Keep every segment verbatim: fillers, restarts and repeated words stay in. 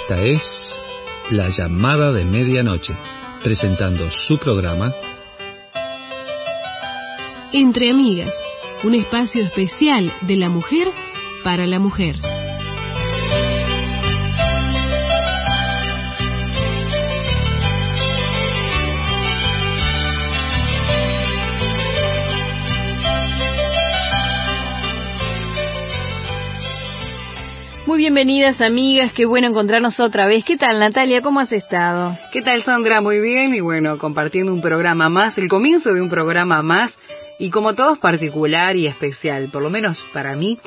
Esta es La Llamada de Medianoche, presentando su programa Entre Amigas, un espacio especial de la mujer para la mujer. Muy bienvenidas, amigas, qué bueno encontrarnos otra vez. ¿Qué tal, Natalia? ¿Cómo has estado? ¿Qué tal, Sandra? Muy bien, y bueno, compartiendo un programa más, el comienzo de un programa más, y como todos particular y especial, por lo menos para mí.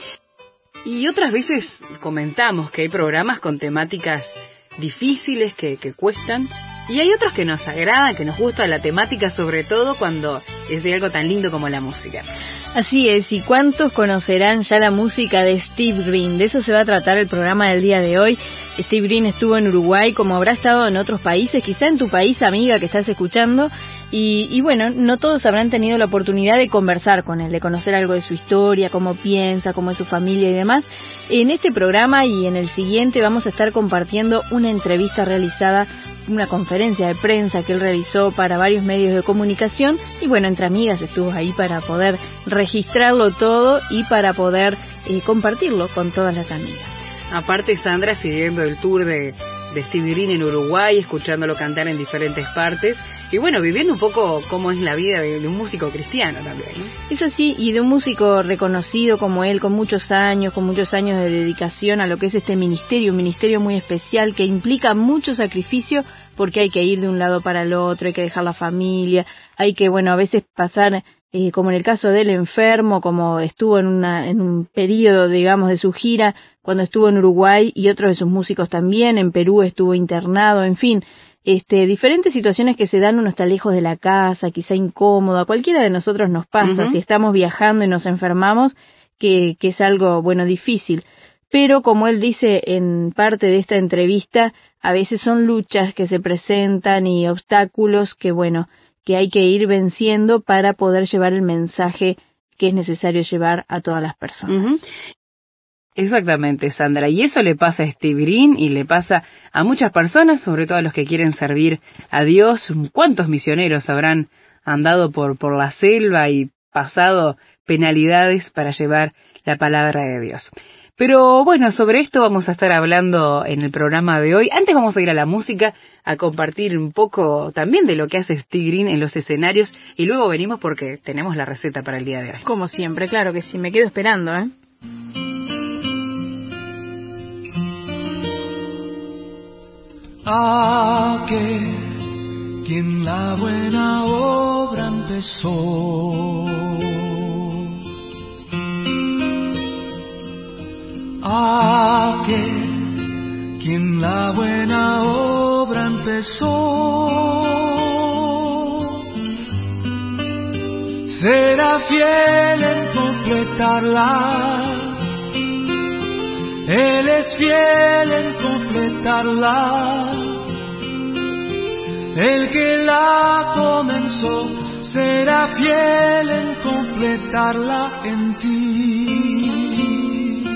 Y otras veces comentamos que hay programas con temáticas difíciles que, que cuestan, y hay otros que nos agradan, que nos gusta la temática, sobre todo cuando es de algo tan lindo como la música. Así es, ¿y cuántos conocerán ya la música de Steve Green? De eso se va a tratar el programa del día de hoy. Steve Green estuvo en Uruguay, como habrá estado en otros países, quizá en tu país, amiga, que estás escuchando, y, y bueno, no todos habrán tenido la oportunidad de conversar con él, de conocer algo de su historia, cómo piensa, cómo es su familia y demás. En este programa y en el siguiente vamos a estar compartiendo una entrevista realizada, una conferencia de prensa que él realizó para varios medios de comunicación, y bueno, Entre Amigas estuvo ahí para poder registrarlo todo y para poder eh, compartirlo con todas las amigas. Aparte, Sandra, siguiendo el tour de, de Steve Green en Uruguay, escuchándolo cantar en diferentes partes, y bueno, viviendo un poco cómo es la vida de, de un músico cristiano también, ¿no? Es así, y de un músico reconocido como él, con muchos años, con muchos años de dedicación a lo que es este ministerio, un ministerio muy especial que implica mucho sacrificio, porque hay que ir de un lado para el otro, hay que dejar la familia, hay que, bueno, a veces pasar, eh, como en el caso de él, enfermo, como estuvo en una en un periodo, digamos, de su gira, cuando estuvo en Uruguay, y otros de sus músicos también, en Perú estuvo internado, en fin, este diferentes situaciones que se dan, uno está lejos de la casa, quizá incómodo, a cualquiera de nosotros nos pasa, uh-huh. Si estamos viajando y nos enfermamos, que, que es algo, bueno, difícil. Pero como él dice en parte de esta entrevista, a veces son luchas que se presentan y obstáculos que, bueno, que hay que ir venciendo para poder llevar el mensaje que es necesario llevar a todas las personas. Uh-huh. Exactamente, Sandra, y eso le pasa a Steve Green y le pasa a muchas personas, sobre todo a los que quieren servir a Dios. ¿Cuántos misioneros habrán andado por, por la selva y pasado penalidades para llevar la palabra de Dios? Pero bueno, sobre esto vamos a estar hablando en el programa de hoy. Antes vamos a ir a la música, a compartir un poco también de lo que hace Steve Green en los escenarios, y luego venimos porque tenemos la receta para el día de hoy. Como siempre, claro que sí, me quedo esperando, ¿eh? Aquel quien la buena obra empezó, aquel quien la buena obra empezó, será fiel en completarla. Él es fiel en completarla. El que la comenzó será fiel en completarla en ti.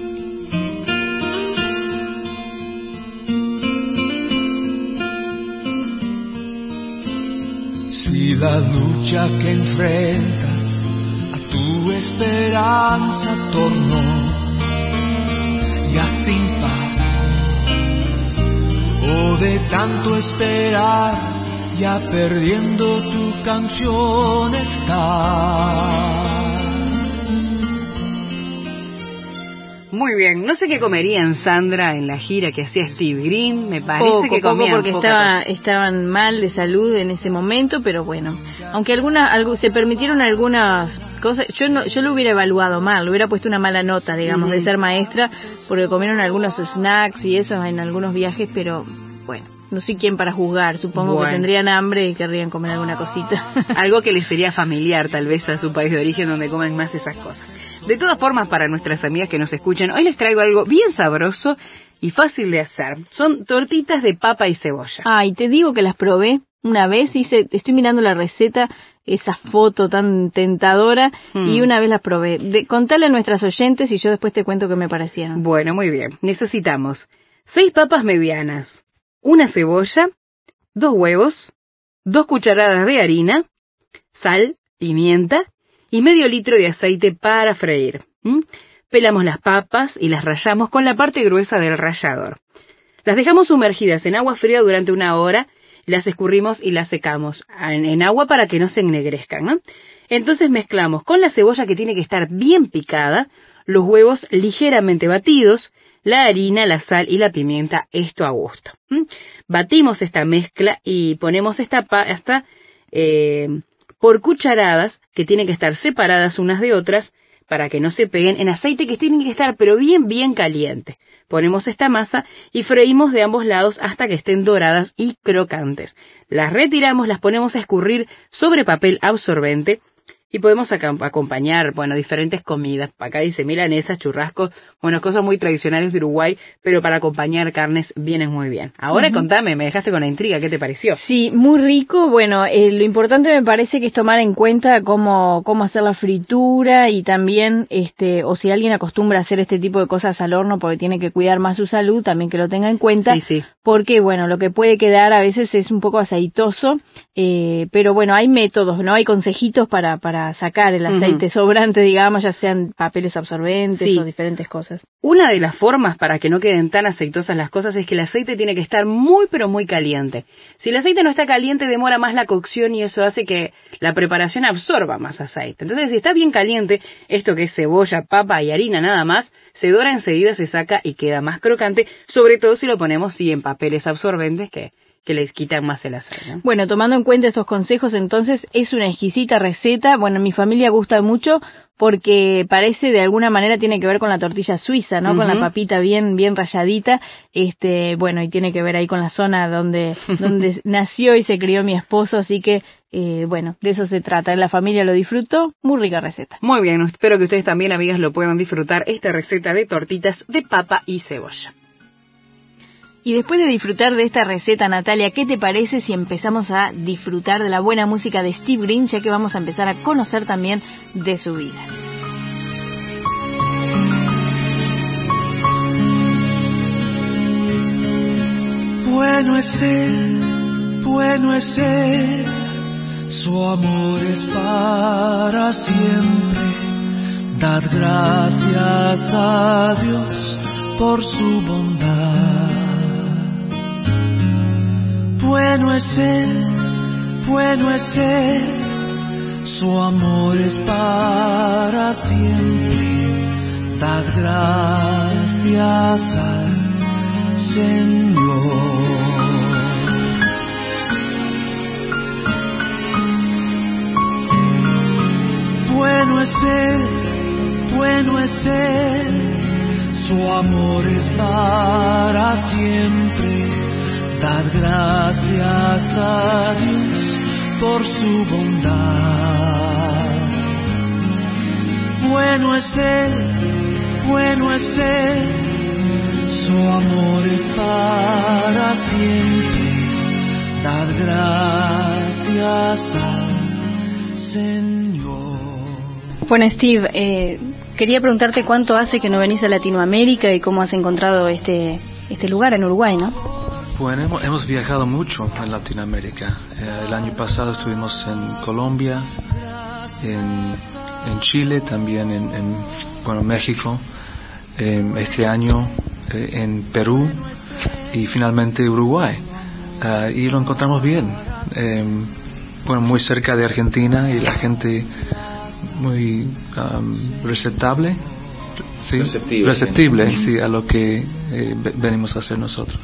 Si la lucha que enfrentas a tu esperanza tornó ya sin paz, o de tanto esperar ya perdiendo tu canción está. Muy bien, no sé qué comerían, Sandra, en la gira que hacía Steve Green, me parece poco, que comían poco porque estaba, estaban mal de salud en ese momento, pero bueno, aunque algunas, algo, se permitieron algunas cosas, yo no, yo lo hubiera evaluado mal, lo hubiera puesto una mala nota, digamos, uh-huh. de ser maestra, porque comieron algunos snacks y eso en algunos viajes, pero bueno, no soy quien para juzgar, supongo bueno. que tendrían hambre y querrían comer alguna cosita. Algo que les sería familiar tal vez a su país de origen, donde comen más esas cosas. De todas formas, para nuestras amigas que nos escuchan, hoy les traigo algo bien sabroso y fácil de hacer. Son tortitas de papa y cebolla. Ay, te digo que las probé una vez, hice, estoy mirando la receta, esa foto tan tentadora, hmm. y una vez las probé. De, contale a nuestras oyentes y yo después te cuento qué me parecieron. Bueno, muy bien. Necesitamos seis papas medianas, una cebolla, dos huevos, dos cucharadas de harina, sal, pimienta y medio litro de aceite para freír. ¿Mm? Pelamos las papas y las rallamos con la parte gruesa del rallador. Las dejamos sumergidas en agua fría durante una hora, las escurrimos y las secamos en, en agua para que no se ennegrezcan, ¿no? Entonces mezclamos con la cebolla, que tiene que estar bien picada, los huevos ligeramente batidos, la harina, la sal y la pimienta, esto a gusto. ¿Mm? Batimos esta mezcla y ponemos esta pasta eh, por cucharadas, que tienen que estar separadas unas de otras, para que no se peguen, en aceite que tiene que estar pero bien, bien caliente. Ponemos esta masa y freímos de ambos lados hasta que estén doradas y crocantes. Las retiramos, las ponemos a escurrir sobre papel absorbente y podemos acompañar, bueno, diferentes comidas. Acá dice milanesas, churrascos, bueno, cosas muy tradicionales de Uruguay, pero para acompañar carnes vienen muy bien. Ahora uh-huh. Contame, me dejaste con la intriga, ¿qué te pareció? Sí, muy rico. Bueno, eh, lo importante me parece que es tomar en cuenta cómo cómo hacer la fritura y también, este, o si alguien acostumbra a hacer este tipo de cosas al horno porque tiene que cuidar más su salud, también que lo tenga en cuenta. Sí, sí. Porque, bueno, lo que puede quedar a veces es un poco aceitoso, eh, pero bueno, hay métodos, ¿no? Hay consejitos para para sacar el aceite uh-huh. sobrante, digamos, ya sean papeles absorbentes sí. o diferentes cosas. Una de las formas para que no queden tan aceitosas las cosas es que el aceite tiene que estar muy pero muy caliente. Si el aceite no está caliente, demora más la cocción y eso hace que la preparación absorba más aceite. Entonces, si está bien caliente, esto que es cebolla, papa y harina nada más, se dora enseguida, se saca y queda más crocante, sobre todo si lo ponemos sí en papeles absorbentes que que les quitan más el aceite, ¿no? Bueno, tomando en cuenta estos consejos, entonces, es una exquisita receta. Bueno, mi familia gusta mucho porque parece, de alguna manera, tiene que ver con la tortilla suiza, ¿no? Uh-huh. Con la papita bien bien ralladita, este, bueno, y tiene que ver ahí con la zona donde donde nació y se crió mi esposo, así que, eh, bueno, de eso se trata. La familia lo disfrutó, muy rica receta. Muy bien, espero que ustedes también, amigas, lo puedan disfrutar, esta receta de tortitas de papa y cebolla. Y después de disfrutar de esta receta, Natalia, ¿qué te parece si empezamos a disfrutar de la buena música de Steve Green, ya que vamos a empezar a conocer también de su vida? Bueno es Él, bueno es Él, su amor es para siempre. Dad gracias a Dios por su bondad. Bueno es Él, bueno es Él, su amor es para siempre. Dad gracias al Señor. Bueno es Él, bueno es Él, su amor es para siempre. Dad gracias a Dios por su bondad. Bueno es Él, bueno es Él, su amor es para siempre. Dad gracias al Señor. Bueno, Steve, eh, quería preguntarte cuánto hace que no venís a Latinoamérica y cómo has encontrado este, este lugar en Uruguay, ¿no? Bueno, hemos, hemos viajado mucho en Latinoamérica. Eh, el año pasado estuvimos en Colombia, en, en Chile, también en, en bueno, México. Eh, este año eh, en Perú y finalmente Uruguay. Uh, y lo encontramos bien. Eh, bueno, muy cerca de Argentina y la gente muy um, receptable. ¿Sí? Receptible. Receptible, sí, sí, a lo que eh, venimos a hacer nosotros.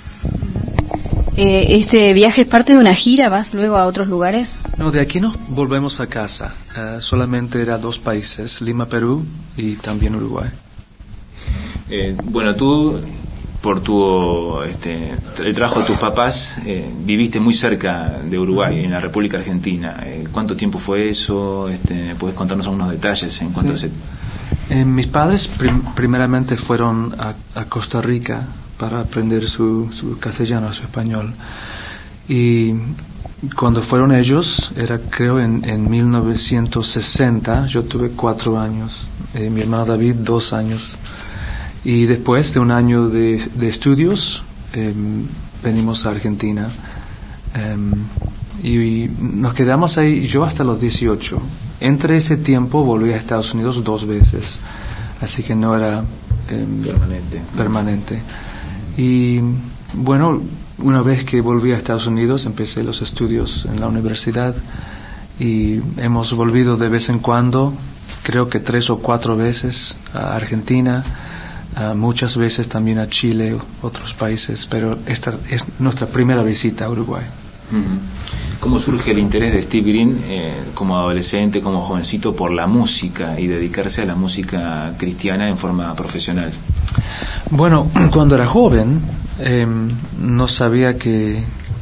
Eh, ¿Este viaje es parte de una gira? ¿Vas luego a otros lugares? No, de aquí no volvemos a casa. Uh, solamente era dos países, Lima, Perú y también Uruguay. Eh, bueno, tú, por tu este, el trabajo de tus papás, eh, viviste muy cerca de Uruguay, en la República Argentina. Eh, ¿Cuánto tiempo fue eso? Este, ¿Puedes contarnos algunos detalles en cuanto sí. a ese...? Eh, mis padres prim- primeramente fueron a, a Costa Rica para aprender su, su castellano, su español. Y cuando fueron ellos, era creo en, en mil novecientos sesenta, yo tuve cuatro años, eh, mi hermano David dos años. Y después de un año de, de estudios, eh, venimos a Argentina. Eh, y nos quedamos ahí yo hasta los dieciocho. Entre ese tiempo volví a Estados Unidos dos veces, así que no era eh, permanente. permanente. Y bueno, una vez que volví a Estados Unidos empecé los estudios en la universidad y hemos volvido de vez en cuando, creo que tres o cuatro veces a Argentina, a muchas veces también a Chile, otros países, pero esta es nuestra primera visita a Uruguay. ¿Cómo surge el interés de Steve Green eh, como adolescente, como jovencito, por la música y dedicarse a la música cristiana en forma profesional? Bueno, cuando era joven eh, no sabía que eh,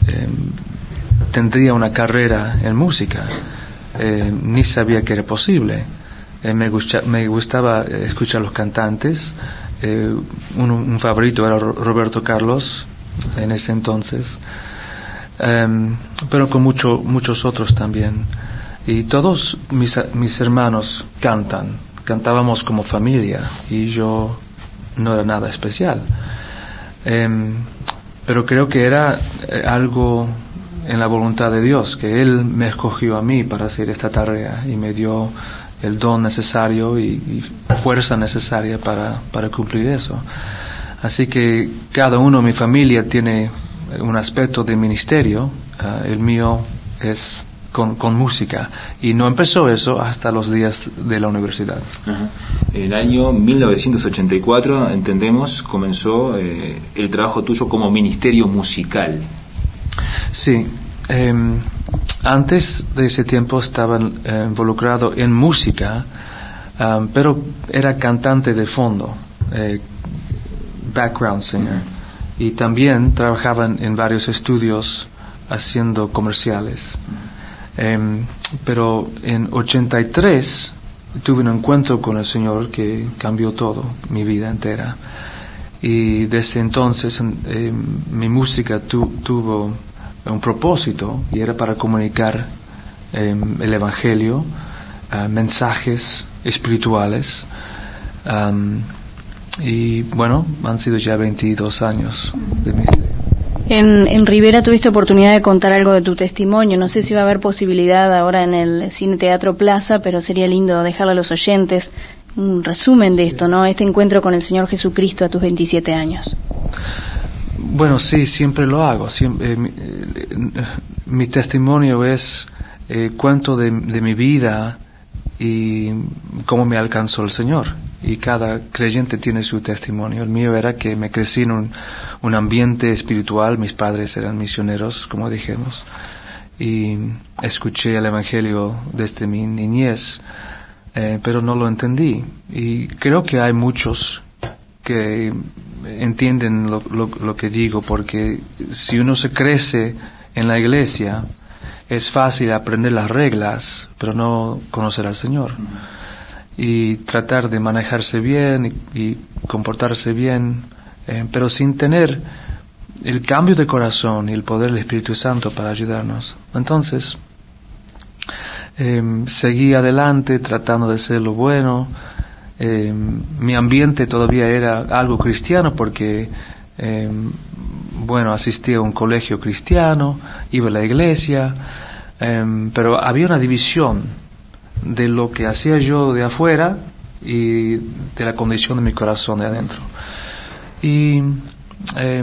tendría una carrera en música, eh, ni sabía que era posible. Eh, me, gusta, me gustaba escuchar los cantantes, eh, un, un favorito era Roberto Carlos en ese entonces. Um, pero con mucho, muchos otros también, y todos mis, mis hermanos cantan, cantábamos como familia y yo no era nada especial, um, pero creo que era algo en la voluntad de Dios, que Él me escogió a mí para hacer esta tarea y me dio el don necesario y, y fuerza necesaria para, para cumplir eso. Así que cada uno en mi familia tiene un aspecto de ministerio, uh, el mío es con, con música, y no empezó eso hasta los días de la universidad. Ajá. En el año mil novecientos ochenta y cuatro, entendemos, comenzó eh, el trabajo tuyo como ministerio musical. Sí, eh, antes de ese tiempo estaba eh, involucrado en música, um, pero era cantante de fondo, eh, background singer. Uh-huh. Y también trabajaban en varios estudios haciendo comerciales. Eh, pero en ochenta y tres tuve un encuentro con el Señor que cambió todo, mi vida entera. Y desde entonces eh, mi música tu, tuvo un propósito y era para comunicar eh, el Evangelio, uh, mensajes espirituales. Um, Y bueno, han sido ya veintidós años de ministerio. En, en Rivera tuviste oportunidad de contar algo de tu testimonio. No sé si va a haber posibilidad ahora en el Cine Teatro Plaza, pero sería lindo dejarle a los oyentes un resumen de esto, ¿no? Este encuentro con el Señor Jesucristo a tus veintisiete años. Bueno, sí, siempre lo hago. Siempre, eh, mi, eh, mi testimonio es eh, cuento de, de mi vida y cómo me alcanzó el Señor. Y cada creyente tiene su testimonio. El mío era que me crecí en un, un ambiente espiritual. Mis padres eran misioneros, como dijimos, y escuché el Evangelio desde mi niñez, eh, pero no lo entendí. Y creo que hay muchos que entienden lo, lo, lo que digo, porque si uno se crece en la iglesia, es fácil aprender las reglas, pero no conocer al Señor. Y tratar de manejarse bien y, y comportarse bien, eh, pero sin tener el cambio de corazón y el poder del Espíritu Santo para ayudarnos. Entonces, eh, seguí adelante tratando de ser lo bueno. Eh, mi ambiente todavía era algo cristiano porque, eh, bueno, asistía a un colegio cristiano, iba a la iglesia, eh, pero había una división de lo que hacía yo de afuera y de la condición de mi corazón de adentro. Y eh,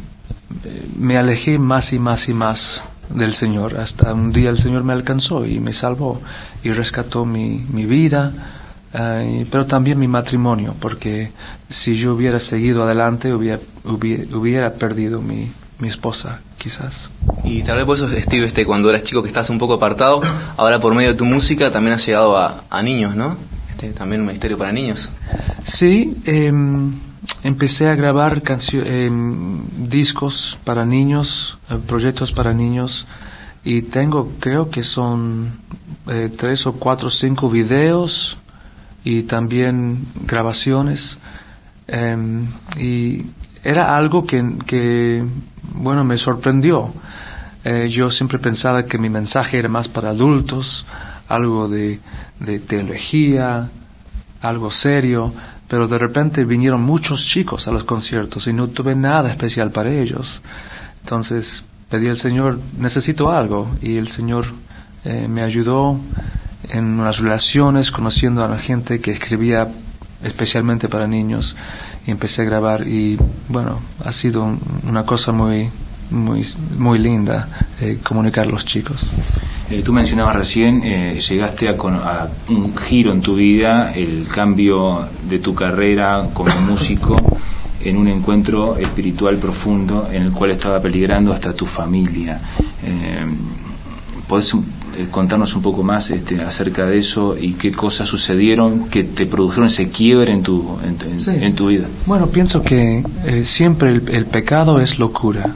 me alejé más y más y más del Señor, hasta un día el Señor me alcanzó y me salvó y rescató mi, mi vida, eh, pero también mi matrimonio, porque si yo hubiera seguido adelante hubiera, hubiera, hubiera perdido mi mi esposa, quizás. Y tal vez por eso, Steve, este, cuando eras chico que estás un poco apartado, ahora por medio de tu música también has llegado a, a niños, ¿no? Este, también un ministerio para niños. Sí, eh, empecé a grabar cancio- eh, discos para niños, eh, proyectos para niños, y tengo, creo que son eh, tres o cuatro, cinco videos y también grabaciones, eh, y era algo que, que bueno, me sorprendió. Eh, yo siempre pensaba que mi mensaje era más para adultos, algo de, de teología, algo serio, pero de repente vinieron muchos chicos a los conciertos y no tuve nada especial para ellos. Entonces pedí al Señor, necesito algo, y el Señor eh, me ayudó en unas relaciones, conociendo a la gente que escribía especialmente para niños, y empecé a grabar, y bueno, ha sido un, una cosa muy muy muy linda eh, comunicar a los chicos. Eh, tú mencionabas recién, eh, llegaste a, con, a un giro en tu vida, el cambio de tu carrera como músico en un encuentro espiritual profundo en el cual estaba peligrando hasta tu familia. Eh, ¿Podés eh, contarnos un poco más este, acerca de eso y qué cosas sucedieron que te produjeron ese quiebre en tu, en, en, sí. en tu vida? Bueno, pienso que eh, siempre el, el pecado es locura.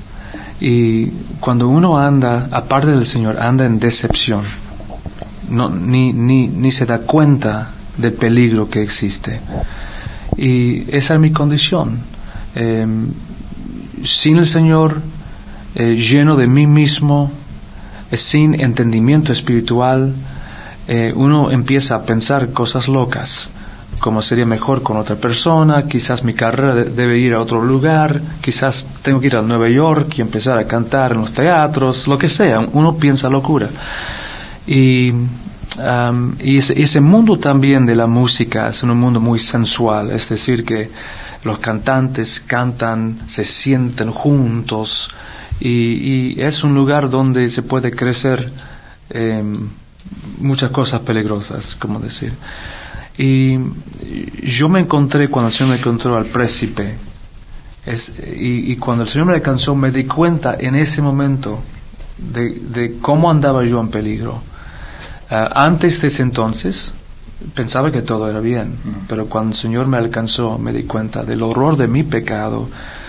Y cuando uno anda, aparte del Señor, anda en decepción, no, ni, ni, ni se da cuenta del peligro que existe. Y esa es mi condición. Eh, sin el Señor, eh, lleno de mí mismo, eh, sin entendimiento espiritual, eh, uno empieza a pensar cosas locas, como sería mejor con otra persona, quizás mi carrera de, debe ir a otro lugar, quizás tengo que ir a Nueva York y empezar a cantar en los teatros, lo que sea, uno piensa locura. Y, um, y ese, ese mundo también de la música es un mundo muy sensual, es decir, que los cantantes cantan, se sienten juntos, y, y es un lugar donde se puede crecer eh, muchas cosas peligrosas, como decir. Y yo me encontré, cuando el Señor me encontró al príncipe, es, y, y cuando el Señor me alcanzó, me di cuenta en ese momento de, de cómo andaba yo en peligro. Uh, antes de ese entonces pensaba que todo era bien, uh-huh. pero cuando el Señor me alcanzó, me di cuenta del horror de mi pecado,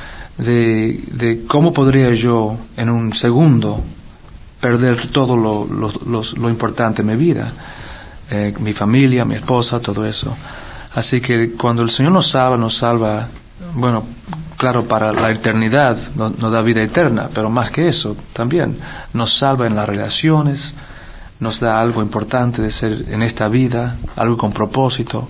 de, de cómo podría yo en un segundo perder todo lo, lo, lo, lo importante en mi vida. Eh, mi familia, mi esposa, todo eso. Así que cuando el Señor nos salva, nos salva, bueno, claro, para la eternidad, nos, nos da vida eterna, pero más que eso, también nos salva en las relaciones, nos da algo importante de ser en esta vida, algo con propósito,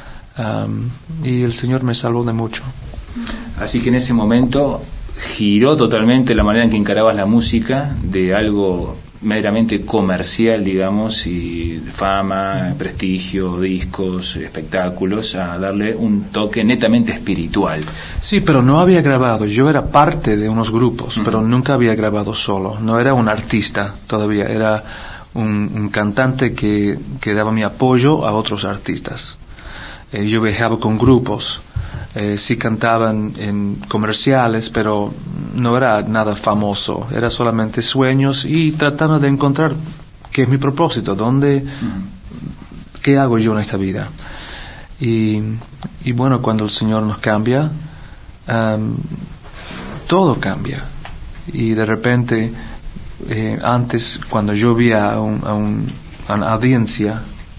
um, y el Señor me salvó de mucho. Así que en ese momento giró totalmente la manera en que encarabas la música de algo meramente comercial, digamos, y fama, prestigio, discos, espectáculos, a darle un toque netamente espiritual. Sí, pero no había grabado. Yo era parte de unos grupos, uh-huh. pero nunca había grabado solo. No era un artista todavía, era un, un cantante que, que daba mi apoyo a otros artistas. Eh, yo viajaba con grupos. Eh, sí cantaban en comerciales, pero no era nada famoso, era solamente sueños y tratando de encontrar qué es mi propósito, dónde, uh-huh. qué hago yo en esta vida. Y, y bueno, cuando el Señor nos cambia, um, todo cambia. Y de repente, eh, antes, cuando yo vi a, un, a, un, a una audiencia,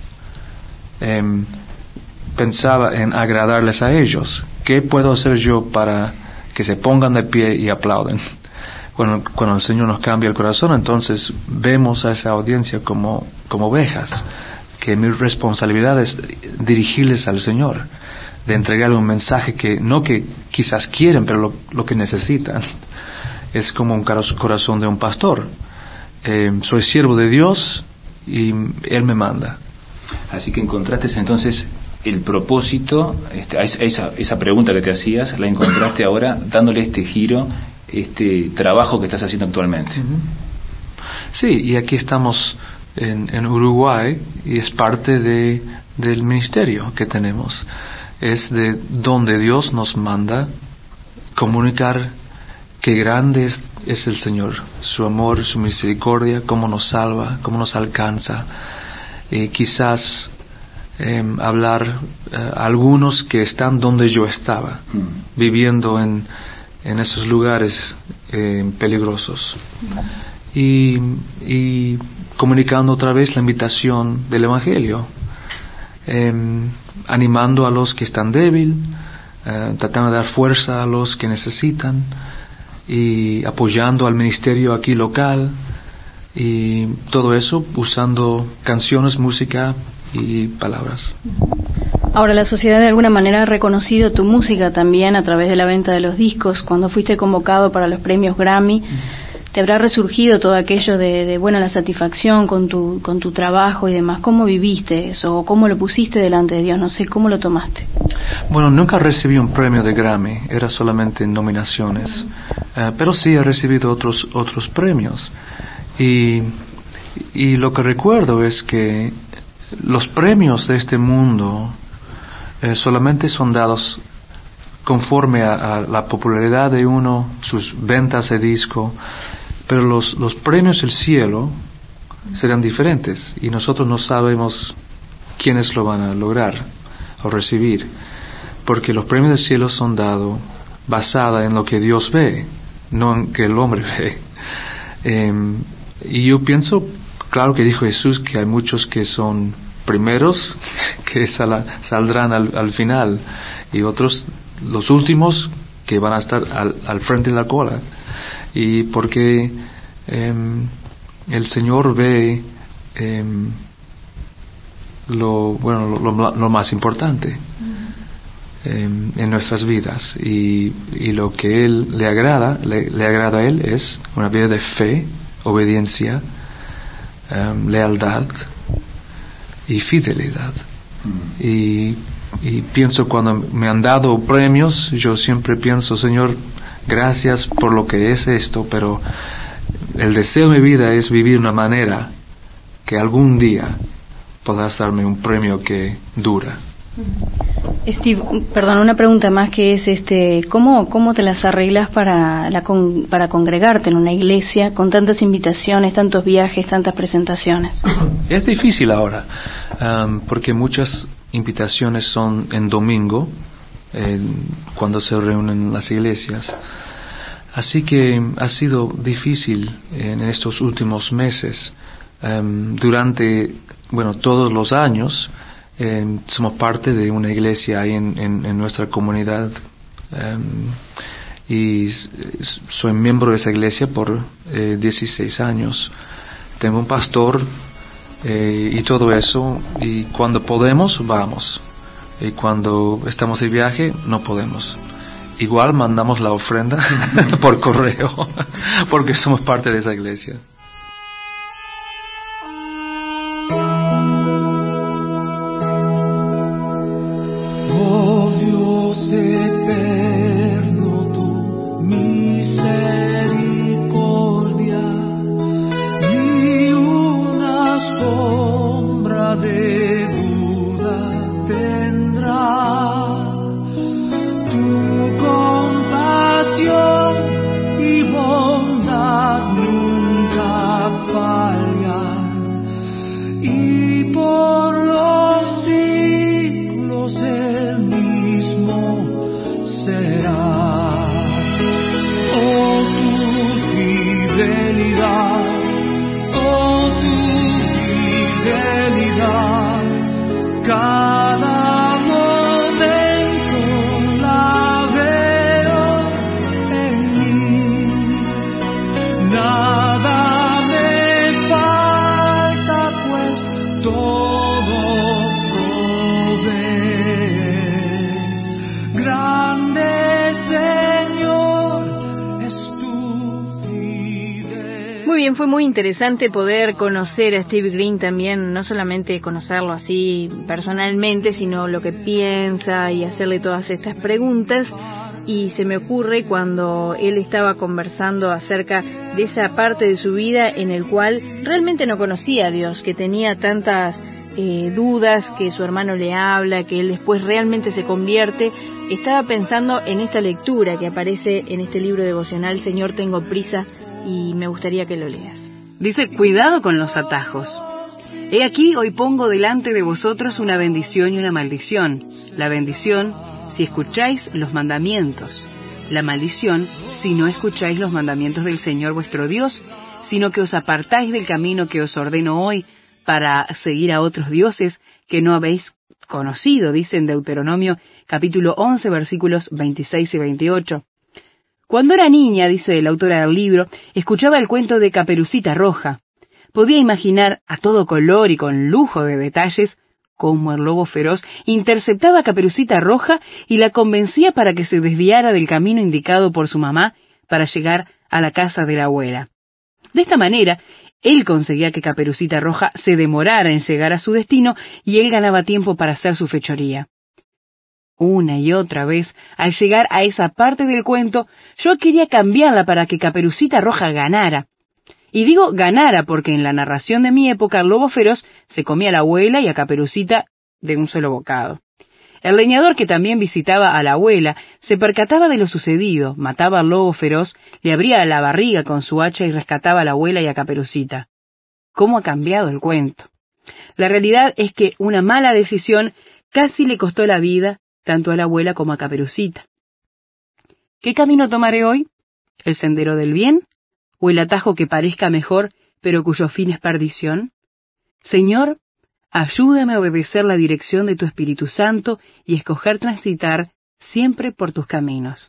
eh, pensaba en agradarles a ellos. ¿Qué puedo hacer yo para que se pongan de pie y aplauden? Cuando, cuando el Señor nos cambia el corazón, entonces vemos a esa audiencia como, como ovejas, que mi responsabilidad es dirigirles al Señor, de entregarle un mensaje que no que quizás quieren, pero lo, lo que necesitan. Es como un corazón de un pastor. Eh, soy siervo de Dios y Él me manda. Así que encontraste entonces el propósito, este, esa, esa pregunta que te hacías, la encontraste ahora dándole este giro, este trabajo que estás haciendo actualmente. Uh-huh. Sí, y aquí estamos en, en Uruguay y es parte de, del ministerio que tenemos. Es de donde Dios nos manda comunicar qué grande es, es el Señor, su amor, su misericordia, cómo nos salva, cómo nos alcanza. Y quizás Eh, hablar eh, a algunos que están donde yo estaba, mm. viviendo en, en esos lugares eh, peligrosos, mm. y, y comunicando otra vez la invitación del Evangelio, eh, animando a los que están débiles, eh, tratando de dar fuerza a los que necesitan, y apoyando al ministerio aquí local, y todo eso usando canciones, música y palabras. Ahora, la sociedad de alguna manera ha reconocido tu música también a través de la venta de los discos. Cuando fuiste convocado para los premios Grammy, te habrá resurgido todo aquello de, de bueno, la satisfacción con tu, con tu trabajo y demás. ¿Cómo viviste eso? ¿Cómo lo pusiste delante de Dios? No sé, ¿cómo lo tomaste? Bueno, nunca recibí un premio de Grammy, era solamente nominaciones. Uh, pero sí he recibido otros, otros premios. Y, y lo que recuerdo es que los premios de este mundo Eh, solamente son dados conforme a, a la popularidad de uno, sus ventas de disco, pero los, los premios del cielo serán diferentes y nosotros no sabemos quiénes lo van a lograr o recibir, porque los premios del cielo son dados basada en lo que Dios ve, no en que el hombre ve. Eh, y yo pienso, claro que dijo Jesús que hay muchos que son primeros que sal, saldrán al, al final y otros los últimos que van a estar al, al frente de la cola, y porque eh, el Señor ve eh, lo bueno lo, lo, lo más importante eh, en nuestras vidas, y, y lo que Él le agrada le, le agrada a Él es una vida de fe, obediencia, eh, lealtad y fidelidad. Mm. Y, y pienso, cuando me han dado premios, yo siempre pienso, Señor, gracias por lo que es esto, pero el deseo de mi vida es vivir de una manera que algún día podrás darme un premio que dura. Steve, perdón, una pregunta más, que es este, ¿cómo cómo te las arreglas para la con, para congregarte en una iglesia con tantas invitaciones, tantos viajes, tantas presentaciones? Es difícil ahora, um, porque muchas invitaciones son en domingo, eh, cuando se reúnen las iglesias. Así que ha sido difícil en estos últimos meses. Um, durante, bueno, todos los años, Eh, somos parte de una iglesia ahí en, en, en nuestra comunidad, um, y soy miembro de esa iglesia por eh, dieciséis años. Tengo un pastor eh, y todo eso, y cuando podemos vamos, y cuando estamos de viaje no podemos. Igual mandamos la ofrenda por correo porque somos parte de esa iglesia. Fue muy interesante poder conocer a Steve Green también, no solamente conocerlo así personalmente, sino lo que piensa y hacerle todas estas preguntas. Y se me ocurre cuando él estaba conversando acerca de esa parte de su vida en el cual realmente no conocía a Dios, que tenía tantas eh, dudas, que su hermano le habla, que él después realmente se convierte. Estaba pensando en esta lectura que aparece en este libro devocional, Señor, tengo prisa, y me gustaría que lo leas. Dice, cuidado con los atajos. He aquí, hoy pongo delante de vosotros una bendición y una maldición. La bendición, si escucháis los mandamientos. La maldición, si no escucháis los mandamientos del Señor vuestro Dios, sino que os apartáis del camino que os ordeno hoy para seguir a otros dioses que no habéis conocido, dice en Deuteronomio capítulo once, versículos veintiséis y veintiocho. Cuando era niña, dice la autora del libro, escuchaba el cuento de Caperucita Roja. Podía imaginar a todo color y con lujo de detalles cómo el lobo feroz interceptaba a Caperucita Roja y la convencía para que se desviara del camino indicado por su mamá para llegar a la casa de la abuela. De esta manera, él conseguía que Caperucita Roja se demorara en llegar a su destino y él ganaba tiempo para hacer su fechoría. Una y otra vez, al llegar a esa parte del cuento, yo quería cambiarla para que Caperucita Roja ganara. Y digo ganara porque en la narración de mi época el lobo feroz se comía a la abuela y a Caperucita de un solo bocado. El leñador, que también visitaba a la abuela, se percataba de lo sucedido, mataba al lobo feroz, le abría la barriga con su hacha y rescataba a la abuela y a Caperucita. ¿Cómo ha cambiado el cuento? La realidad es que una mala decisión casi le costó la vida tanto a la abuela como a Caperucita. ¿Qué camino tomaré hoy? ¿El sendero del bien? ¿O el atajo que parezca mejor, pero cuyo fin es perdición? Señor, ayúdame a obedecer la dirección de tu Espíritu Santo y escoger transitar siempre por tus caminos.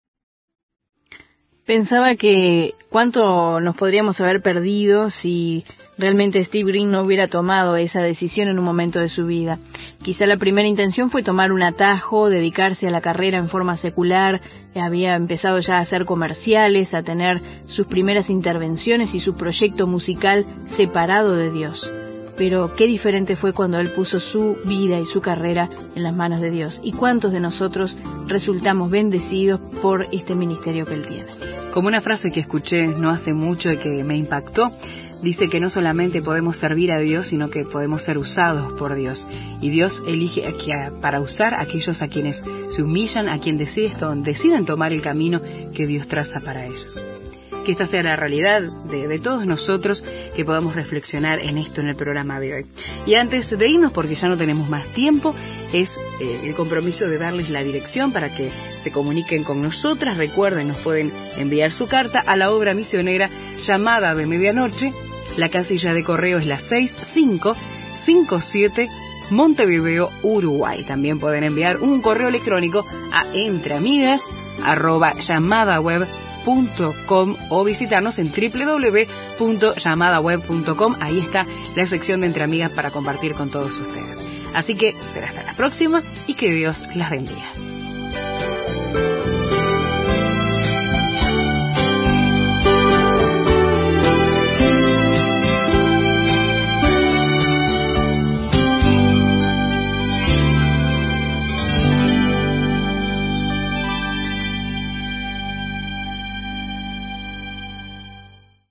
Pensaba que cuánto nos podríamos haber perdido si realmente Steve Green no hubiera tomado esa decisión en un momento de su vida. Quizá la primera intención fue tomar un atajo, dedicarse a la carrera en forma secular, había empezado ya a hacer comerciales, a tener sus primeras intervenciones y su proyecto musical separado de Dios. Pero qué diferente fue cuando él puso su vida y su carrera en las manos de Dios. ¿Y cuántos de nosotros resultamos bendecidos por este ministerio que él tiene? Como una frase que escuché no hace mucho y que me impactó, dice que no solamente podemos servir a Dios, sino que podemos ser usados por Dios. Y Dios elige para usar a aquellos a quienes se humillan, a quienes deciden, deciden tomar el camino que Dios traza para ellos. Que esta sea la realidad de, de todos nosotros, que podamos reflexionar en esto en el programa de hoy. Y antes de irnos, porque ya no tenemos más tiempo, es eh, el compromiso de darles la dirección para que se comuniquen con nosotras. Recuerden, nos pueden enviar su carta a la obra misionera Llamada de Medianoche. La casilla de correo es la seis cinco cinco siete, Montevideo, Uruguay. También pueden enviar un correo electrónico a entreamigas arroba llamadaweb punto com o visitarnos en doble u doble u doble u punto llamadaweb punto com. Ahí está la sección de Entre Amigas para compartir con todos ustedes. Así que será hasta la próxima y que Dios las bendiga.